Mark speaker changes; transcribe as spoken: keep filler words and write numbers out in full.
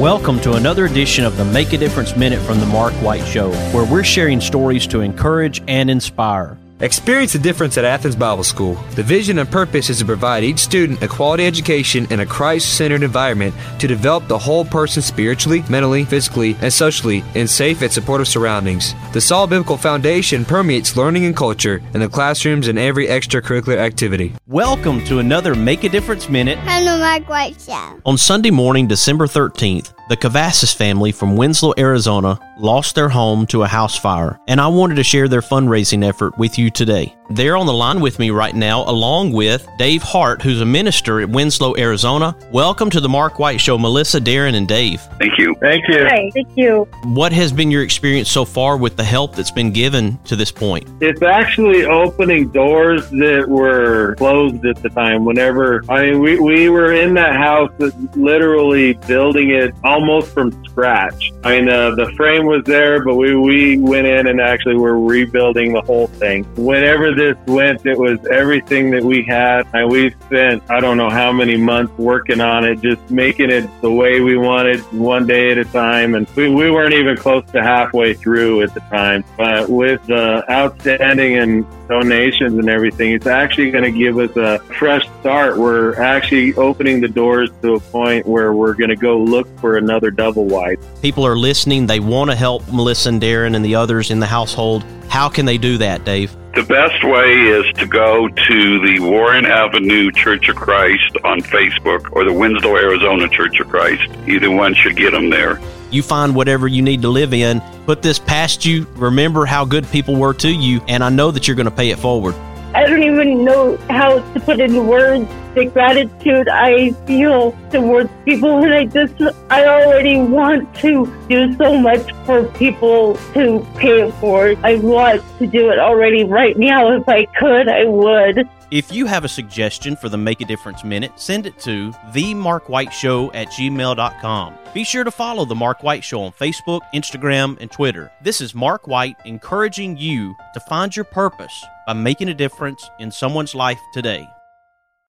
Speaker 1: Welcome to another edition of the Make a Difference Minute from the Mark White Show, where we're sharing stories to encourage and inspire.
Speaker 2: Experience the difference at Athens Bible School. The vision and purpose is to provide each student a quality education in a Christ-centered environment to develop the whole person spiritually, mentally, physically, and socially in safe and supportive surroundings. The solid biblical foundation permeates learning and culture in the classrooms and every extracurricular activity.
Speaker 1: Welcome to another Make a Difference Minute
Speaker 3: from the Mark White Show.
Speaker 1: On Sunday morning, December thirteenth, the Cavasas family from Winslow, Arizona lost their home to a house fire, and I wanted to share their fundraising effort with you today. They're on the line with me right now, along with Dave Hart, who's a minister at Winslow, Arizona. Welcome to the Mark White Show, Melissa, Darren, and Dave.
Speaker 4: Thank you.
Speaker 5: Thank you.
Speaker 3: Hi, thank you.
Speaker 1: What has been your experience so far with the help that's been given to this point?
Speaker 5: It's actually opening doors that were closed at the time. Whenever, I mean, we, we were in that house, literally building it almost from scratch. I mean, uh, the frame was there, but we, we went in and actually were rebuilding the whole thing. Whenever this went, it was everything that we had. And we spent, I don't know how many months working on it, just making it the way we wanted, one day at a time. And we, we weren't even close to halfway through at the time. But with the outstanding and donations and everything, it's actually going to give us a fresh start. We're actually opening the doors to a point where we're going to go look for another double wide.
Speaker 1: People are listening. They want to help Melissa and Darren and the others in the household. How can they do that, Dave?
Speaker 4: The best way is to go to the Warren Avenue Church of Christ on Facebook or the Winslow, Arizona Church of Christ. Either one should get them there.
Speaker 1: You find whatever you need to live in. Put this past you. Remember how good people were to you, and I know that you're going to pay it forward.
Speaker 3: I don't even know how to put into words the gratitude I feel towards people, and I just, I already want to do so much for people to pay it forward. I want to do it already right now. If I could, I would.
Speaker 1: If you have a suggestion for the Make a Difference Minute, send it to the mark white show at gmail dot com. Be sure to follow The Mark White Show on Facebook, Instagram, and Twitter. This is Mark White encouraging you to find your purpose by making a difference in someone's life today.